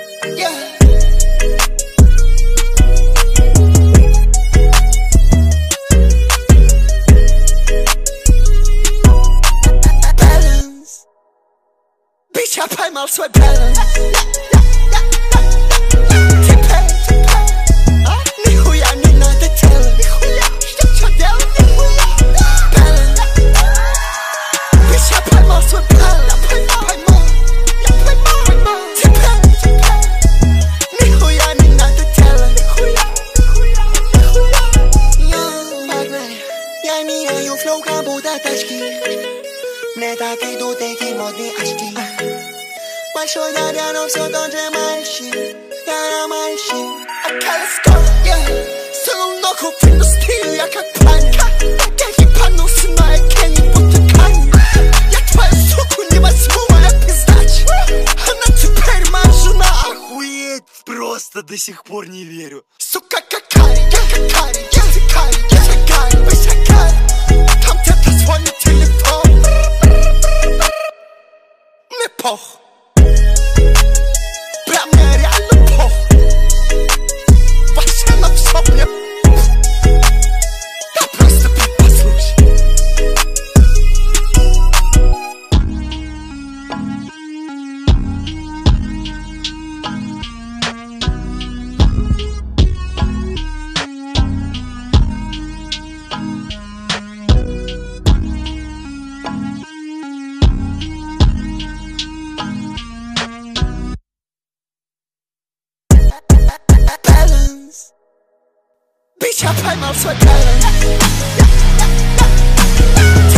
Yeah. Balance. Bitch, я поймал свой баланс. Теперь, нихуя не надо делать. Что делать? Баланс. Bitch, я поймал свой баланс. Я меняю флоу, как будто тачки. Не так идут эти модные очки. Большой дядя, но все тот же мальчик. Я мальчик. Okay, let's go, yeah. Сунул ногу в индустрию, я как паник. Я ебанулся, но я Кенни будто Канни. Я твою суку не возьму, моя пиздач. Она теперь моя жена. Охуеть, просто до сих пор не верю. Сука, какая, я какая, я сикарь, я сикарь, вы сикарь. Там где-то звонит телефон. Мне пох. Прям мне реально пох. Вообще на все мне. Да просто послушай. Bitch, я поймал свой баланс.